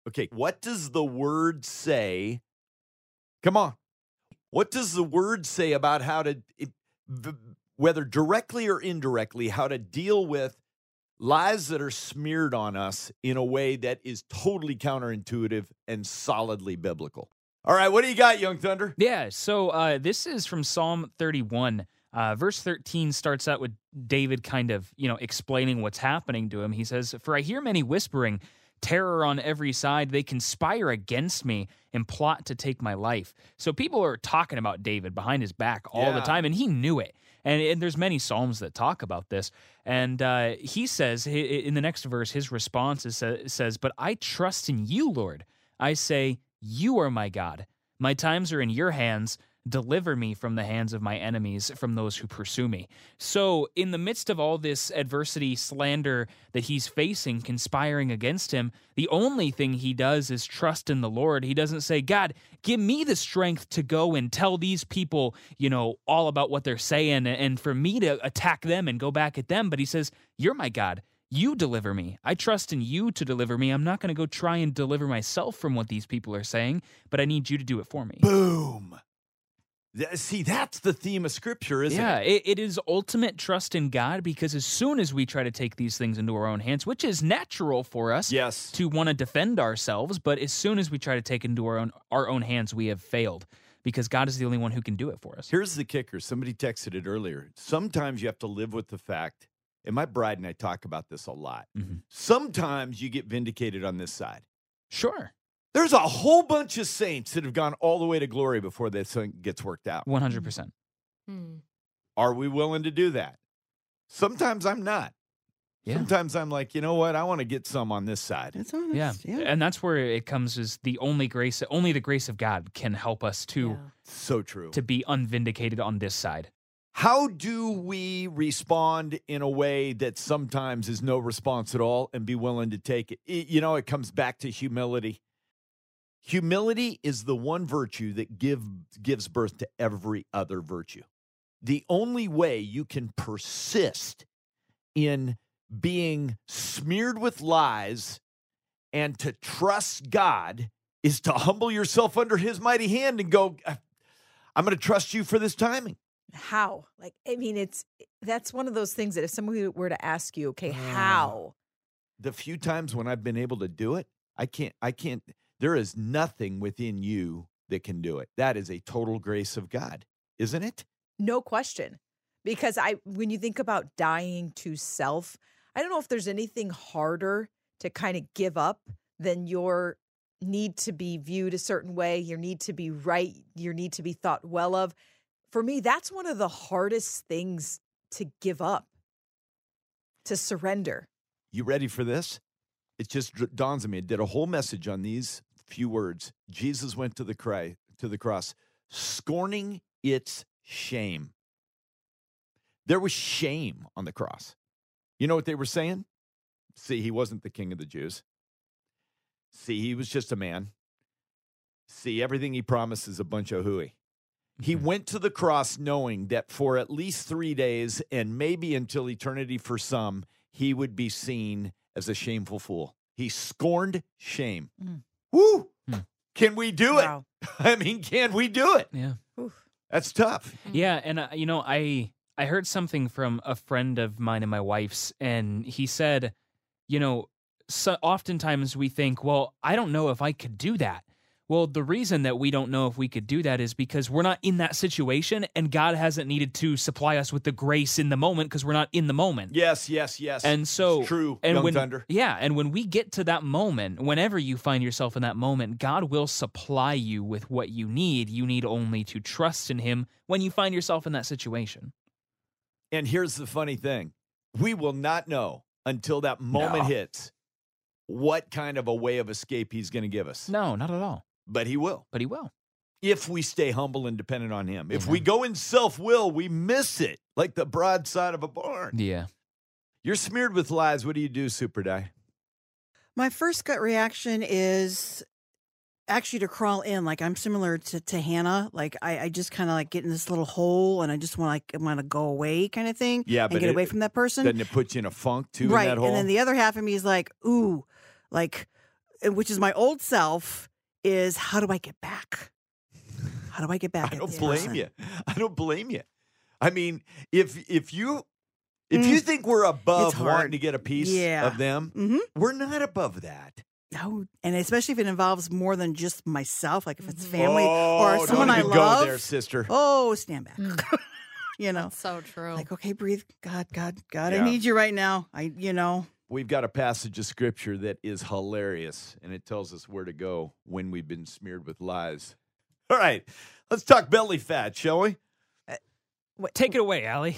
Okay, what does the word say? Come on. What does the word say about how to, it, v- whether directly or indirectly, how to deal with lies that are smeared on us in a way that is totally counterintuitive and solidly biblical? All right, what do you got, Young Thunder? Yeah, so uh, this is from Psalm thirty-one. Uh, verse thirteen starts out with David kind of, you know, explaining what's happening to him. He says, "For I hear many whispering, terror on every side. They conspire against me and plot to take my life." So people are talking about David behind his back all Yeah. the time, and he knew it. And, and there's many Psalms that talk about this. And uh, he says, hi- in the next verse, his response is, uh, says, "But I trust in you, Lord. I say, you are my God. My times are in your hands. Deliver me from the hands of my enemies, from those who pursue me." So in the midst of all this adversity, slander that he's facing, conspiring against him, the only thing he does is trust in the Lord. He doesn't say, "God, give me the strength to go and tell these people, you know, all about what they're saying and for me to attack them and go back at them." But he says, "You're my God. You deliver me. I trust in you to deliver me. I'm not going to go try and deliver myself from what these people are saying, but I need you to do it for me." Boom. Th- See, that's the theme of Scripture, isn't Yeah, it? it, it is ultimate trust in God, because as soon as we try to take these things into our own hands, which is natural for us Yes. to want to defend ourselves, but as soon as we try to take it into our own our own hands, we have failed, because God is the only one who can do it for us. Here's the kicker. Somebody texted it earlier. Sometimes you have to live with the fact, and my bride and I talk about this a lot. Mhm. Sometimes you get vindicated on this side. Sure, There's a whole bunch of saints that have gone all the way to glory before this thing gets worked out. one hundred percent. Hmm. Are we willing to do that? Sometimes I'm not. Yeah. Sometimes I'm like, you know what? I want to get some on this side. It's honest. Yeah. Yeah. And that's where it comes, is the only grace, only the grace of God can help us to Yeah. So true. to be unvindicated on this side. How do we respond in a way that sometimes is no response at all and be willing to take it? It- You know, it comes back to humility. Humility is the one virtue that give, gives birth to every other virtue. The only way you can persist in being smeared with lies and to trust God is to humble yourself under his mighty hand and go, I'm going to trust you for this timing. How? Like, I mean, it's that's one of those things that if somebody were to ask you, okay, Ah. how? The few times when I've been able to do it, I can't, I can't, there is nothing within you that can do it. That is a total grace of God, isn't it? No question. Because I when you think about dying to self, I don't know if there's anything harder to kind of give up than your need to be viewed a certain way, your need to be right, your need to be thought well of. For me, that's one of the hardest things to give up, to surrender. You ready for this? It just dr- dawns on me. I did a whole message on these few words. Jesus went to the cry, to the cross, scorning its shame. There was shame on the cross. You know what they were saying? See, he wasn't the king of the Jews. See, he was just a man. See, everything he promised is a bunch of hooey. He went to the cross knowing that for at least three days and maybe until eternity for some, he would be seen as a shameful fool. He scorned shame. Mm. Woo! Hmm. Can we do Wow. it? I mean, can we do it? Yeah. That's tough. Yeah, and uh, you know, I I heard something from a friend of mine and my wife's, and he said, you know, so oftentimes we think, well, I don't know if I could do that. Well, the reason that we don't know if we could do that is because we're not in that situation, and God hasn't needed to supply us with the grace in the moment because we're not in the moment. Yes, yes, yes. And so, It's true, and Young when, Thunder. Yeah, and when we get to that moment, whenever you find yourself in that moment, God will supply you with what you need. You need only to trust in Him when you find yourself in that situation. And here's the funny thing. We will not know until that moment No. hits what kind of a way of escape he's going to give us. No, not at all. But he will. But He will. If we stay humble and dependent on him. If Amen. we go in self-will, we miss it like the broadside of a barn. Yeah. You're smeared with lies. What do you do, Super Die? My first gut reaction is actually to crawl in. Like I'm similar to, to Hannah. Like I, I just kind of like get in this little hole and I just want to like, want to go away kind of thing. Yeah, and but get it- away from that person. Doesn't it put you in a funk, too, right. in that hole? And then the other half of me is like, ooh, like and which is my old self, is how do I get back? How do I get back? I at don't this blame person? you. I don't blame you. I mean, if if you if Mm. you think we're above It's hard. wanting to get a piece Yeah. of them, Mhm. we're not above that. No, and especially if it involves more than just myself, like if it's family oh, or someone don't I even love. Go there, sister. Oh, stand back. Mm. you know, So true. like okay, breathe. God, God, God, Yeah. I need you right now. I, you know, We've got a passage of scripture that is hilarious, and it tells us where to go when we've been smeared with lies. All right, let's talk belly fat, shall we? Take it away, Allie.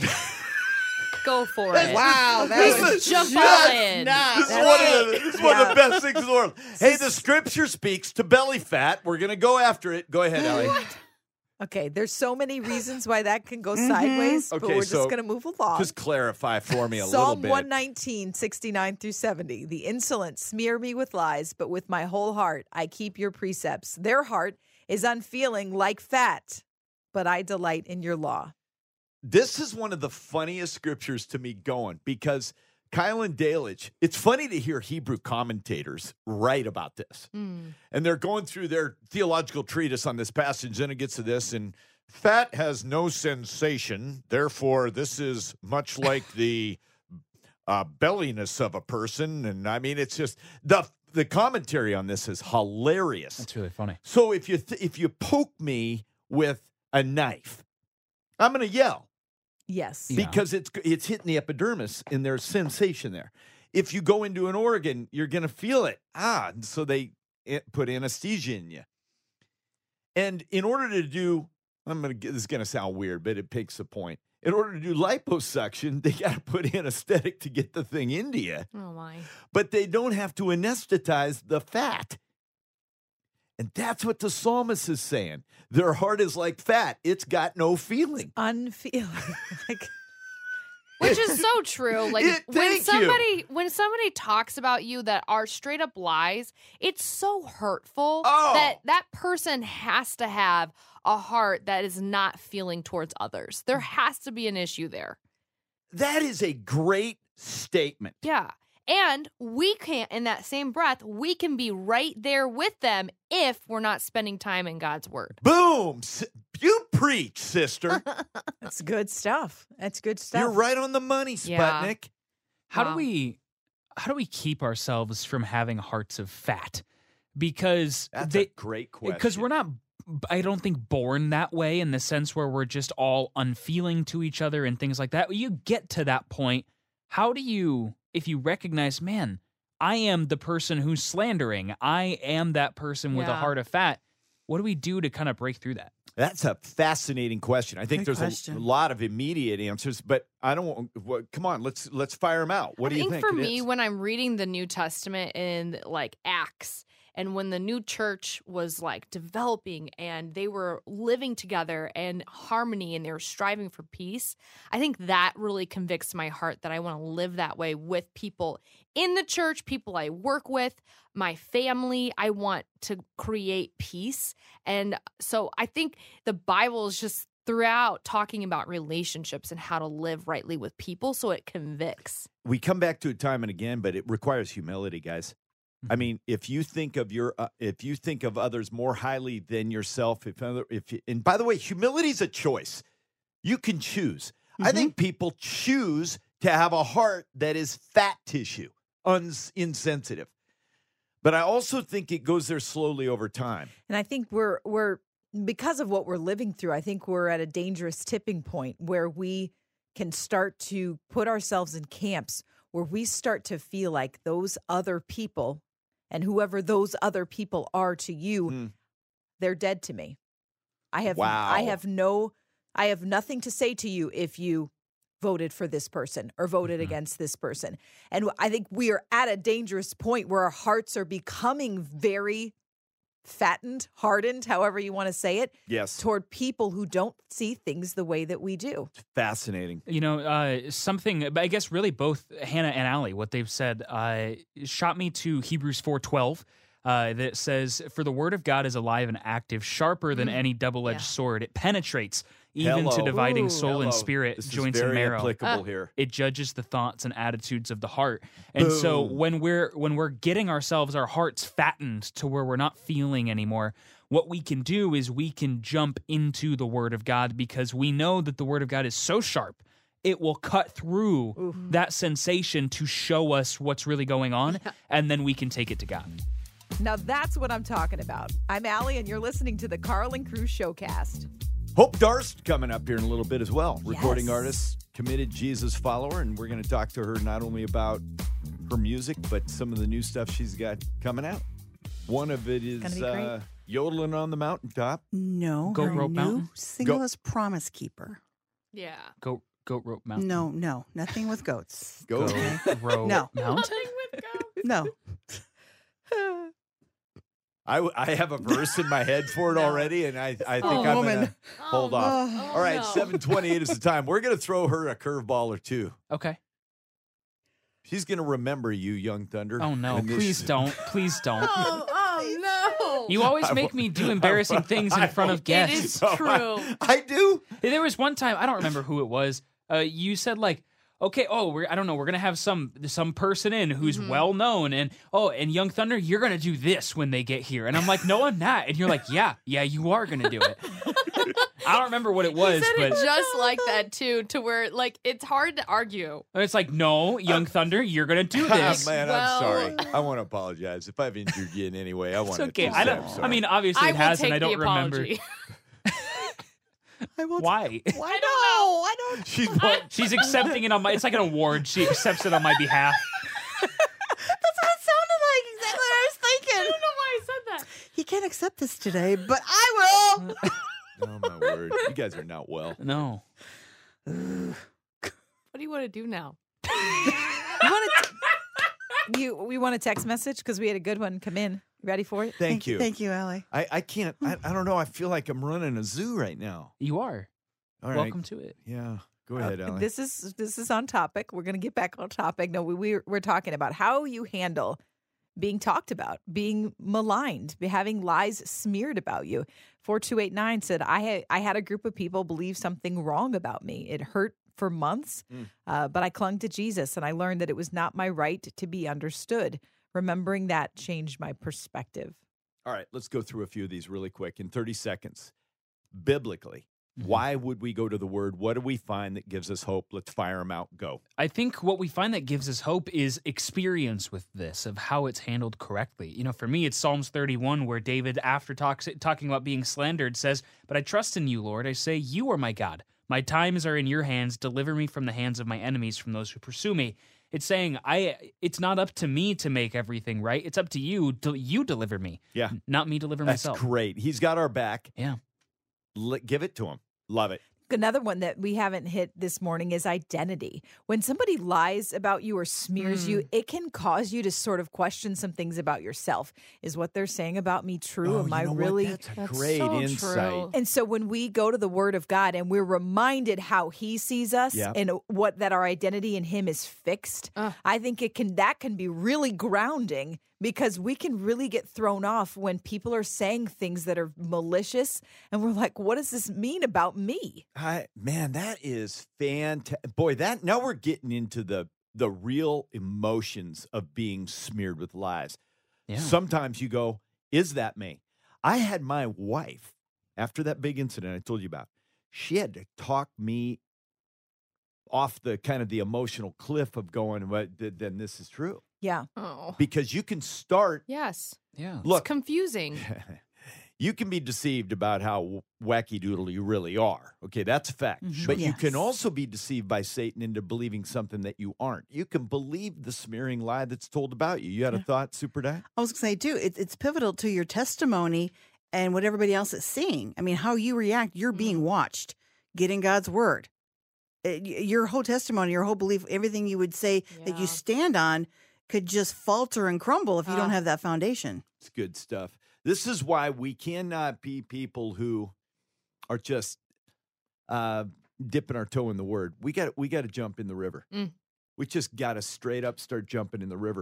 Go for it. wow, that This was is Jump just all in. not- This is, That's one of, it. the, this is one of the Yeah. best things in the world. Hey, the scripture speaks to belly fat. We're going to go after it. Go ahead, Allie. Okay, there's so many reasons why that can go Mhm. sideways, but Okay, we're so just going to move along. Just clarify for me a little Psalm bit. one nineteen, sixty-nine through seventy. The insolent smear me with lies, but with my whole heart I keep your precepts. Their heart is unfeeling like fat, but I delight in your law. This is one of the funniest scriptures to me going because Kyle and Dalich, it's funny to hear Hebrew commentators write about this. Mm. And they're going through their theological treatise on this passage. Then it gets to this, and fat has no sensation. Therefore, this is much like the uh, belliness of a person. And I mean, it's just the the commentary on this is hilarious. That's really funny. So if you th- if you poke me with a knife, I'm going to yell. Yes. Yeah. Because it's it's hitting the epidermis and there's sensation there. If you go into an organ, you're going to feel it. Ah, and so they eh, put anesthesia in you. And in order to do, I'm going to this is going to sound weird, but it takes the point. In order to do liposuction, they got to put anesthetic to get the thing into you, Oh my. but they don't have to anesthetize the fat. And that's what the psalmist is saying. Their heart is like fat; it's got no feeling. Unfeeling. like, Which is so true. Like It- when thank you. somebody when somebody talks about you that are straight up lies, it's so hurtful Oh. that that person has to have a heart that is not feeling towards others. There has to be an issue there. That is a great statement. Yeah. And we can't, in that same breath, we can be right there with them if we're not spending time in God's word. Boom! S- You preach, sister. that's good stuff. That's good stuff. You're right on the money, Yeah. Sputnik. How Wow. do we how do we keep ourselves from having hearts of fat? Because That's they a great question. because we're not I don't think born that way in the sense where we're just all unfeeling to each other and things like that. You get to that point. How do you, if you recognize, man, I am the person who's slandering, I am that person with a Yeah. heart of fat, what do we do to kind of break through that? That's a fascinating question. I think Good there's a, question. lot of immediate answers, but I don't. want- What, come on, let's let's fire them out. What I do you think think? for it me, is? when I'm reading the New Testament in like Acts, and when the new church was like developing and they were living together in harmony and they were striving for peace, I think that really convicts my heart that I want to live that way with people in the church, people I work with, my family. I want to create peace. And so I think the Bible is just throughout talking about relationships and how to live rightly with people, so it convicts. we come back to it time and again, but it requires humility, guys. I Mhm. mean, if you think of your, uh, if you think of others more highly than yourself, if other, if you, and by the way, humility is a choice. You can choose. I Mhm. think people choose to have a heart that is fat tissue, uns- insensitive. But I also think it goes there slowly over time. And I think we're we're because of what we're living through, I think we're at a dangerous tipping point where we can start to put ourselves in camps where we start to feel like those other people and whoever those other people are to you, Hmm. they're dead to me. I have Wow. I have no I have nothing to say to you if you voted for this person or voted Mhm. against this person. And I think we are at a dangerous point where our hearts are becoming very fattened, hardened, however you want to say it, Yes. toward people who don't see things the way that we do. Fascinating. You know, uh, something, but I guess really both Hannah and Allie, what they've said, uh, shot me to Hebrews four twelve. uh, that says, "For the word of God is alive and active, sharper than Mm. any double-edged Yeah. sword. It penetrates even Hello. to dividing Ooh. soul and Hello. spirit, This joints is and very marrow. applicable Ah. here. It judges the thoughts and attitudes of the heart." And so Boom. when we're when we're getting ourselves, our hearts fattened to where we're not feeling anymore, what we can do is we can jump into the Word of God, because we know that the Word of God is so sharp, it will cut through that sensation to show us what's really going on, and then we can take it to God. Now that's what I'm talking about. I'm Allie, and you're listening to the Carl and Cruz Showcast. Hope Darst coming up here in a little bit as well. Recording Yes. artist, committed Jesus follower, and we're going to talk to her not only about her music, but some of the new stuff she's got coming out. One of it Gonna is be great. uh, Yodeling on the Mountaintop. No, Goat her Rope new Mountain? single Go- is Promise Keeper. Yeah. Goat, goat rope mountain. No, no, nothing with goats. Go. Goat rope No. mountain. No. I, w- I have a verse in my head for it No. already, and I, I think Oh, I'm woman. going to hold off. Oh, All right, no. seven twenty-eight is the time. We're going to throw her a curveball or two. Okay. She's going to remember you, Young Thunder. Oh no! and this- Please don't! Please don't! Oh, oh no. You always I make won't- me do embarrassing things in I front of won't- guests. It is No, I- true. I do. There was one time, I don't remember who it was. Uh, you said like, okay, oh, we're I don't know, we're gonna have some some person in who's Mhm. well known, and oh, and Young Thunder, you're gonna do this when they get here, and I'm like, no, I'm not, and you're like, yeah, yeah, you are gonna do it. I don't remember what it was, He said but it just like that too, to where like it's hard to argue. it's like, no, Young Thunder, you're gonna do Ah, this. man, Well- I'm sorry. I want to apologize if I've injured you in any way. I want It's okay. to. I don't. I mean, obviously I it will has, take and I don't the remember apology. I will. why. Why no? I don't. she's what? She's accepting it on my. It's like an award. She accepts it on my behalf. That's what it sounded like. Exactly what I was thinking. I don't know why I said that. He can't accept this today, but I will. Oh my word! You guys are not well. No. What do you want to do now? You want to? You we want a text message because we had a good one come in. Ready for it? Thank you. Thank you, Allie. I, I can't. I, I don't know. I feel like I'm running a zoo right now. You are. All right. Welcome to it. Yeah. Go ahead, Uh, Allie. This is this is on topic. We're gonna get back on topic. No, we we're, we're talking about how you handle being talked about, being maligned, be- having lies smeared about you. four two eight nine said, I had, I had a group of people believe something wrong about me. It hurt for months, Mm. uh, but I clung to Jesus and I learned that it was not my right to be understood. Remembering that changed my perspective. All right. Let's go through a few of these really quick in thirty seconds. Biblically, Mhm. why would we go to the Word? What do we find that gives us hope? Let's fire them out. Go. I think what we find that gives us hope is experience with this, of how it's handled correctly. You know, for me, it's Psalms thirty-one, where David, after talks, talking about being slandered, says, "But I trust in you, Lord. I say, you are my God. My times are in your hands. Deliver me from the hands of my enemies, from those who pursue me." It's saying, I. It's not up to me to make everything right. It's up to you. Del- you deliver me. Yeah. Not me deliver That's myself. great. He's got our back. Yeah. L- give it to him. Love it. Another one that we haven't hit this morning is identity. When somebody lies about you or smears you, it can cause you to sort of question some things about yourself. Is what they're saying about me true? Oh, Am you I know what? really? That's a That's great so insight. true. And so when we go to the Word of God and we're reminded how He sees us Yep. and what that our identity in Him is fixed, Uh. I think it can that can be really grounding, because we can really get thrown off when people are saying things that are malicious, and we're like, "What does this mean about me?" I, man, that is fantastic. Boy, that now we're getting into the the real emotions of being smeared with lies. Yeah. Sometimes you go, "Is that me?" I had my wife after that big incident I told you about. She had to talk me off the kind of the emotional cliff of going, "Well, th- then this is true," Yeah. Oh. because you can start. Yes. Yeah. Look, It's confusing. you can be deceived about how wacky doodle you really are. Okay, that's a fact. Mhm. But you Yes. can also be deceived by Satan into believing something that you aren't. You can believe the smearing lie that's told about you. You had a thought, Super Dad? I was going to say, too, it, it's pivotal to your testimony and what everybody else is seeing. I mean, how you react, you're being watched. Get in God's word. It- y- your whole testimony, your whole belief, everything you would say that Yeah. you stand on could just falter and crumble if you don't Ah. have that foundation. It's good stuff. This is why we cannot be people who are just uh, dipping our toe in the word. We got we got to jump in the river. Mm. We just got to straight up start jumping in the river.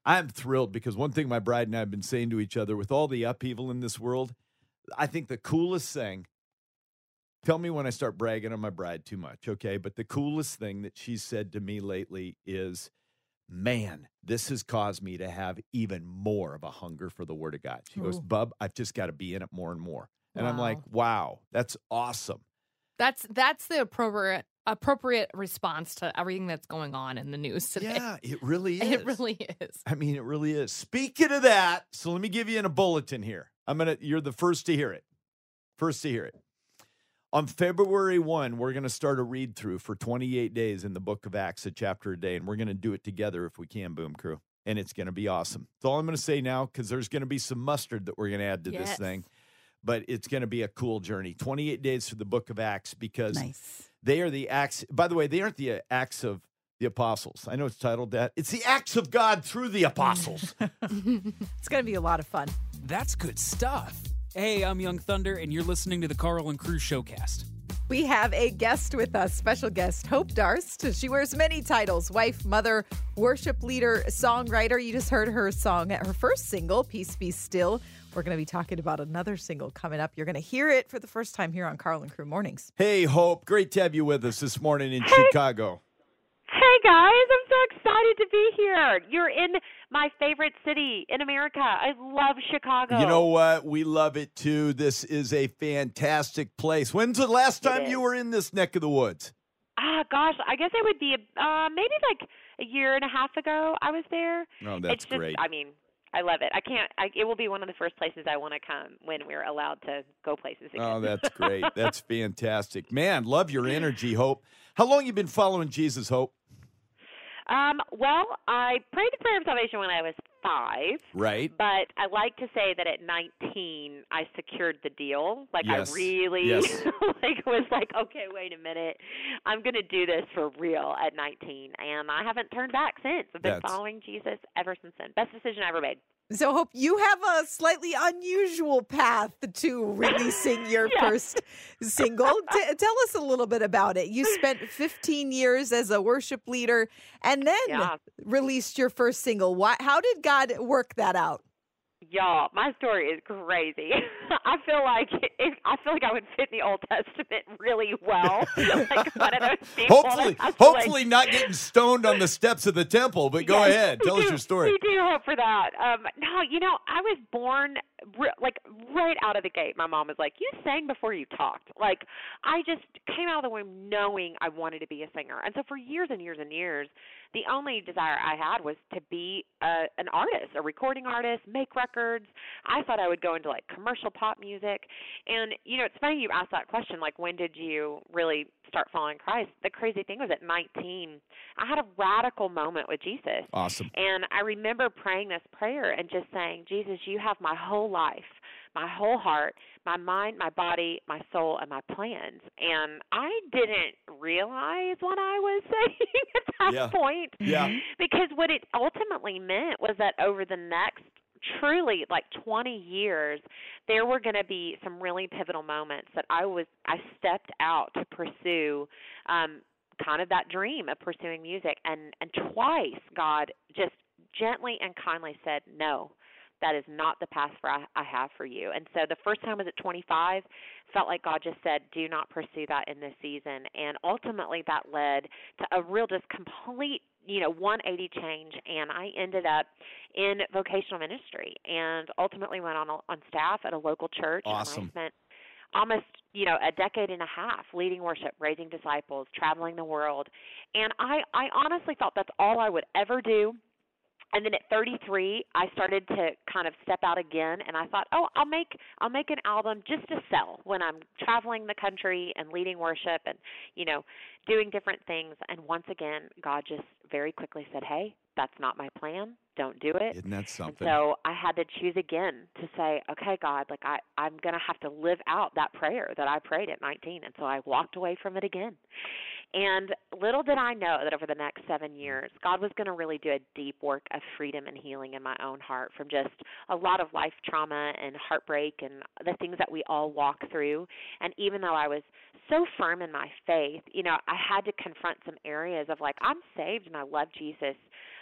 I'm thrilled because one thing my bride and I have been saying to each other, with all the upheaval in this world, I think the coolest thing, tell me when I start bragging on my bride too much, okay? But the coolest thing that she's said to me lately is, man, this has caused me to have even more of a hunger for the Word of God. She goes, Ooh. Bub, I've just got to be in it more and more. And I'm Wow. like, wow, that's awesome. That's that's the appropriate appropriate response to everything that's going on in the news today. Yeah, it really is. It really is. I mean, it really is. Speaking of that, so let me give you in a bulletin here. I'm gonna. You're the first to hear it. First to hear it. On February first, we're going to start a read through for twenty-eight days in the book of Acts, a chapter a day, and we're going to do it together if we can, Boom Crew. And it's going to be awesome. That's all I'm going to say now, because there's going to be some mustard that we're going to add to Yes. this thing. But it's going to be a cool journey. twenty-eight days for the book of Acts, because Nice. they are the Acts. By the way, they aren't the uh, Acts of the Apostles. I know it's titled that. It's the Acts of God through the Apostles. It's going to be a lot of fun. That's good stuff. Hey, I'm Young Thunder, and you're listening to the Carl and Crew Showcast. We have a guest with us, special guest, Hope Darst. She wears many titles: wife, mother, worship leader, songwriter. You just heard her song, her first single, Peace Be Still. We're going to be talking about another single coming up. You're going to hear it for the first time here on Carl and Crew Mornings. Hey, Hope. Great to have you with us this morning in Chicago. Hey guys, I'm so excited to be here. You're in my favorite city in America. I love Chicago. You know what? We love it too. This is a fantastic place. When's the last It time is. you were in this neck of the woods? Ah, gosh, I guess it would be uh, maybe like a year and a half ago I was there. Oh, that's it's just, great. I mean, I love it. I can't. I, it will be one of the first places I want to come when we're allowed to go places again. Oh, that's great. That's fantastic. Man, love your energy, Hope. How long you been following Jesus, Hope? Um, well, I prayed the prayer of salvation when I was five. Right. But I like to say that at nineteen, I secured the deal. Like Yes. I really, Yes. like was like, okay, wait a minute, I'm going to do this for real at nineteen, and I haven't turned back since. I've been That's- following Jesus ever since then. Best decision I ever made. So, Hope, you have a slightly unusual path to releasing your Yeah. first single. T- tell us a little bit about it. You spent fifteen years as a worship leader and then Yeah. released your first single. Why, how did God work that out? Y'all, my story is crazy. I feel like it, I feel like I would fit in the Old Testament really well. Like one of those people Hopefully, that has to, like, hopefully not getting stoned on the steps of the temple, but go Yes, ahead. we Tell us do- your story. We do hope for that. Um, no, you know, I was born re- like right out of the gate. My mom was like, "You sang before you talked." Like I just came out of the womb knowing I wanted to be a singer, and so for years and years and years, the only desire I had was to be a, an artist, a recording artist, make records. I thought I would go into like commercial pop music, and you know, it's funny you asked that question. Like, when did you really start following Christ? The crazy thing was at nineteen, I had a radical moment with Jesus. Awesome. And I remember praying this prayer and just saying, Jesus, you have my whole life, my whole heart, my mind, my body, my soul, and my plans. And I didn't realize what I was saying at that Yeah. point. Yeah. Because what it ultimately meant was that over the next truly like twenty years, there were going to be some really pivotal moments that I was I stepped out to pursue um kind of that dream of pursuing music, and and twice God just gently and kindly said, no, that is not the path for I, I have for you. And so the first time was at twenty-five, felt like God just said, do not pursue that in this season. And ultimately that led to a real just complete, you know, one eighty change, and I ended up in vocational ministry and ultimately went on on staff at a local church. Awesome. And I spent almost, you know, a decade and a half leading worship, raising disciples, traveling the world. And I, I honestly thought that's all I would ever do. And then at thirty-three, I started to kind of step out again, and I thought, oh, I'll make I'll make an album just to sell when I'm traveling the country and leading worship and, you know, doing different things. And once again, God just very quickly said, hey, that's not my plan. Don't do it. Isn't that And something? so I had to choose again to say, okay, God, like I, I'm going to have to live out that prayer that I prayed at nineteen. And so I walked away from it again. And little did I know that over the next seven years, God was going to really do a deep work of freedom and healing in my own heart from just a lot of life trauma and heartbreak and the things that we all walk through. And even though I was so firm in my faith, you know, I had to confront some areas of like, I'm saved and I love Jesus,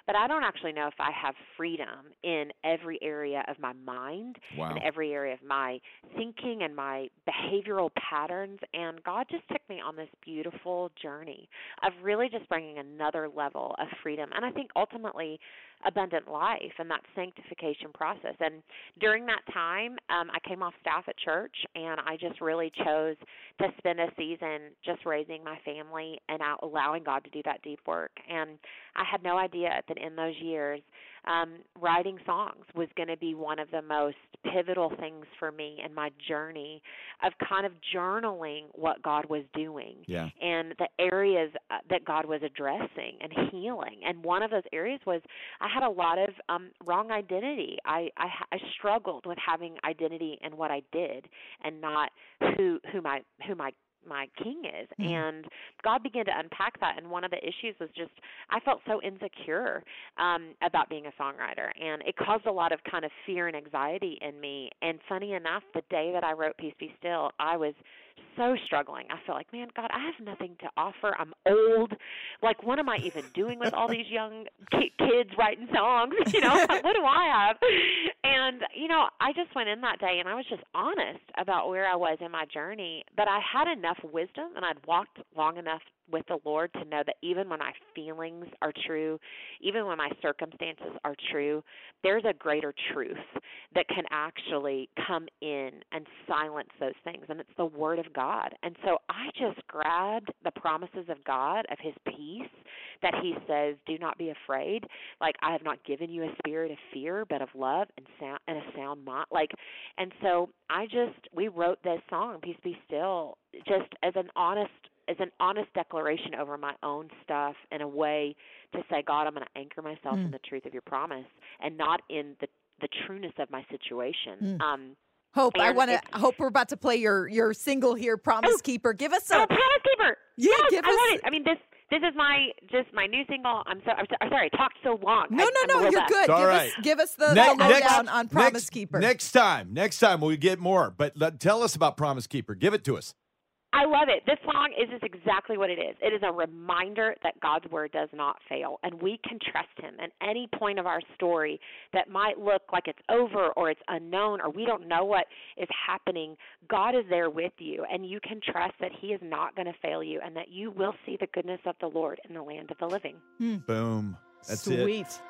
but I don't actually know if I have freedom in every area of my mind Wow. and every area of my thinking and my behavioral patterns. And God just took me on this beautiful journey of really just bringing another level of freedom. And I think ultimately abundant life and that sanctification process. And during that time, um, I came off staff at church, and I just really chose to spend a season just raising my family and out allowing God to do that deep work. And I had no idea that in those years, um, writing songs was going to be one of the most pivotal things for me in my journey of kind of journaling what God was doing Yeah. and the areas uh, that God was addressing and healing. And one of those areas was I had a lot of um, wrong identity. I, I, I struggled with having identity in what I did and not who who my who my my king is. Mm-hmm. And God began to unpack that. And one of the issues was just I felt so insecure um, about being a songwriter. And it caused a lot of kind of fear and anxiety in me. And funny enough, the day that I wrote Peace Be Still, I was so struggling. I felt like, man, God, I have nothing to offer. I'm old. Like, what am I even doing with all these young ki- kids writing songs? You know, what do I have? And, you know, I just went in that day and I was just honest about where I was in my journey. But I had enough wisdom and I'd walked long enough with the Lord to know that even when my feelings are true, even when my circumstances are true, there's a greater truth that can actually come in and silence those things, and it's the Word of God. And so I just grabbed the promises of God, of His peace, that He says, do not be afraid. Like, I have not given you a spirit of fear, but of love and sound and a sound mind. Like, and so I just, we wrote this song, Peace Be Still, just as an honest as an honest declaration over my own stuff in a way to say, God, I'm going to anchor myself mm. in the truth of your promise and not in the, the trueness of my situation. Mm. Um, Hope, I want to hope we're about to play your, your single here, Promise oh, Keeper. Give us a oh, Promise Keeper. Yeah, yes, give I us. love it. I mean, this this is my just my new single. I'm so I'm, so, I'm sorry, I talked so long. No, I, no, no, you're back. good. All give right. us give us the, Ne- the lowdown next, on Promise next, Keeper. Next time, next time we'll get more. But let, tell us about Promise Keeper. Give it to us. I love it. This song is just exactly what it is. It is a reminder that God's word does not fail, and we can trust Him at any point of our story that might look like it's over or it's unknown or we don't know what is happening. God is there with you, and you can trust that He is not going to fail you and that you will see the goodness of the Lord in the land of the living. Hmm. Boom. That's Sweet. it. Sweet.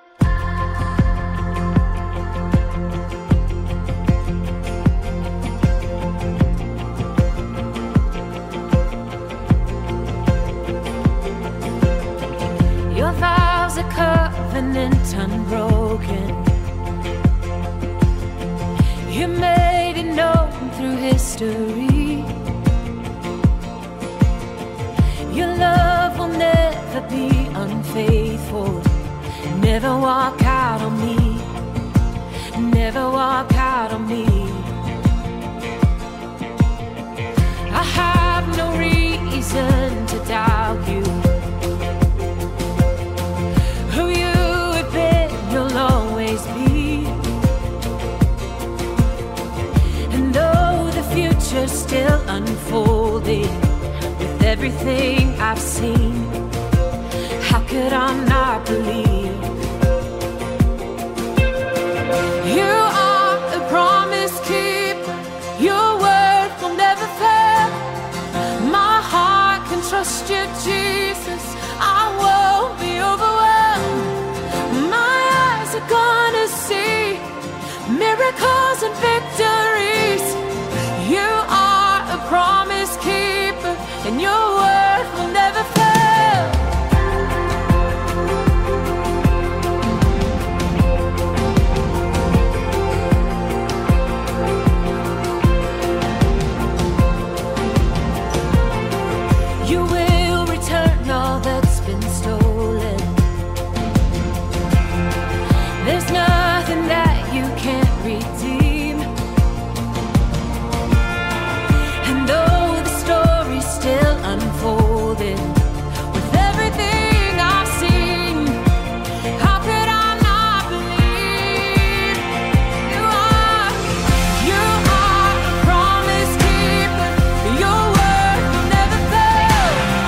Your vows are covenant unbroken. You made it known through history. Your love will never be unfaithful. Never walk out on me. Never walk out on me. I have no reason to doubt you. Who you have been, you'll always be. And though the future's still unfolding, with everything I've seen, how could I not believe? You are a promise keeper. Your word will never fail. My heart can trust you, Jesus. I won't be overwhelmed. My eyes are gonna see miracles and victories. You are a promise keeper, and your word will never fail. You will return all that's been stolen. There's nothing that you can't redeem. And though the story's still unfolding, with everything I've seen, how could I not believe? You are, you are a promise keeper. Your word will never fail.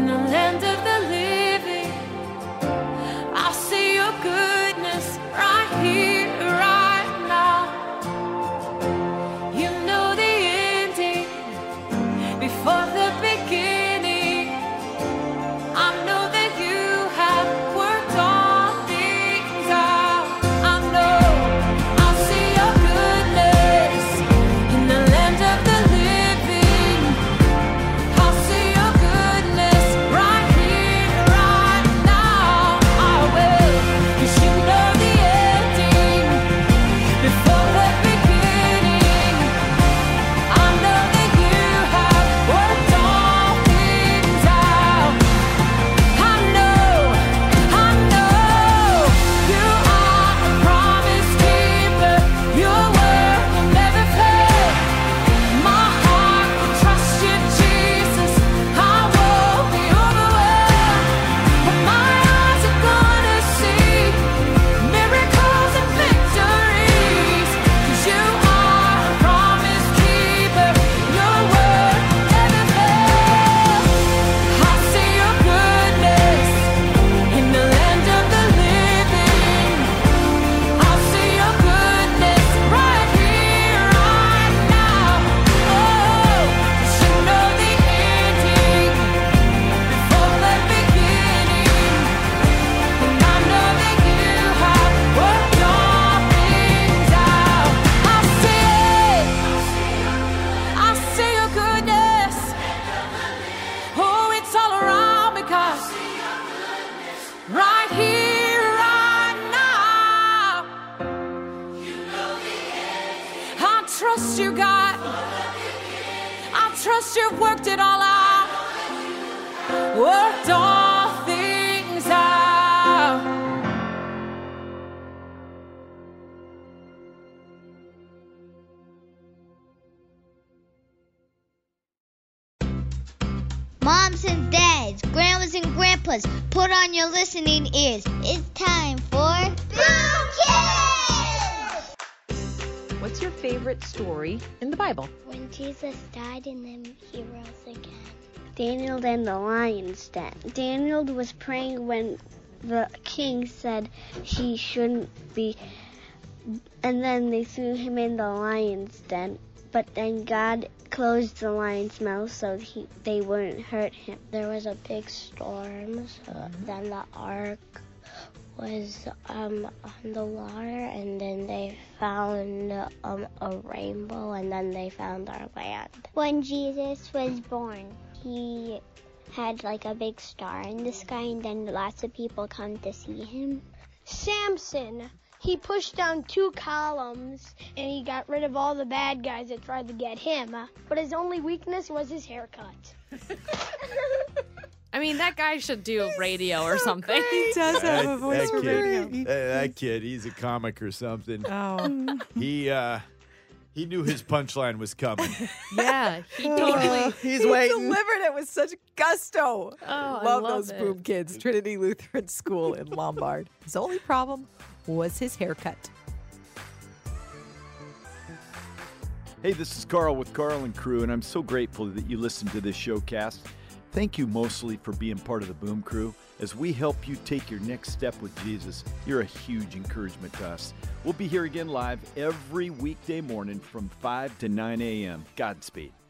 in the land of the living. I'll see your goodness right here, right now. You know the ending before the beginning. I know that you have worked all things out. I know I'll see your goodness in the land of the living. I'll see your goodness right here, right now. I will, 'cause you know the ending before the beginning. I know that you have worked all things out. I know, I know you are a promise keeper. Your word will never fail. My heart will trust you, Jesus. I won't be overwhelmed. But my eyes are gonna see miracles and victories. 'Cause you are a promise keeper. Your word will never fail. I'll see your goodness in the land of the living. I'll see your goodness right here, right now. Oh, 'cause you know the ending before the beginning. And I know that you have worked all things out. I see it. I see your goodness. Oh, it's all around because right here, right now. I trust you, God. I trust you've worked it all out. Worked all things out. Moms and dads, grandmas and grandpas, put on your listening ears. It's time for Boom Kids! What's your favorite story in the Bible? When Jesus died and then he rose again. Daniel and the lion's den. Daniel was praying when the king said he shouldn't be, and then they threw him in the lion's den. But then God closed the lion's mouth so he, they wouldn't hurt him. There was a big storm, so then the ark was um, on the water, and then they found um, a rainbow, and then they found our land. When Jesus was born, he had like a big star in the sky, and then lots of people come to see him. Samson, he pushed down two columns, and he got rid of all the bad guys that tried to get him. But his only weakness was his haircut. I mean, that guy should do radio or something. He does have a voice that for kid, radio. uh, that kid, he's a comic or something. Oh. He uh, he knew his punchline was coming. Yeah, he totally. He's he waiting. delivered it with such gusto. Oh, I love, love those it. Boom Kids. Trinity Lutheran School in Lombard. His only problem was his haircut. Hey, this is Carl with Carl and Crew, and I'm so grateful that you listened to this showcast. Thank you mostly for being part of the Boom Crew. As we help you take your next step with Jesus, you're a huge encouragement to us. We'll be here again live every weekday morning from five to nine a.m. Godspeed.